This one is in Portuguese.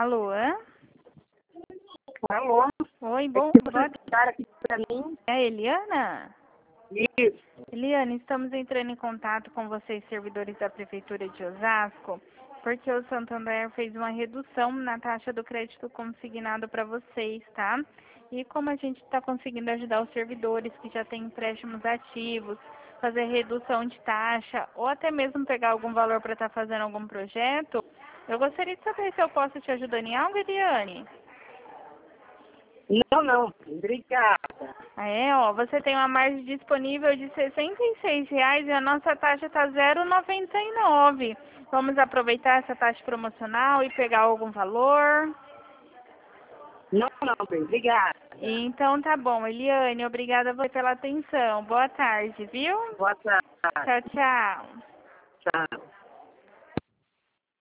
Alô? Alô? Oi, boa Cara aqui pra mim. É a Eliana? Isso. Eliana, estamos entrando em contato com vocês, servidores da Prefeitura de Osasco, porque o Santander fez uma redução na taxa do crédito consignado para vocês, tá? E como a gente está conseguindo ajudar os servidores que já têm empréstimos ativos, fazer redução de taxa, ou até mesmo pegar algum valor para estar fazendo algum projeto, eu gostaria de saber se eu posso te ajudar em algo, Eliane. Não. Obrigada. Você tem uma margem disponível de R$ 66 e a nossa taxa está 0,99. Vamos aproveitar essa taxa promocional e pegar algum valor? Não, bem. Obrigada. Então tá bom, Eliane, obrigada a você pela atenção. Boa tarde, viu? Boa tarde. Tchau, tchau. Tchau.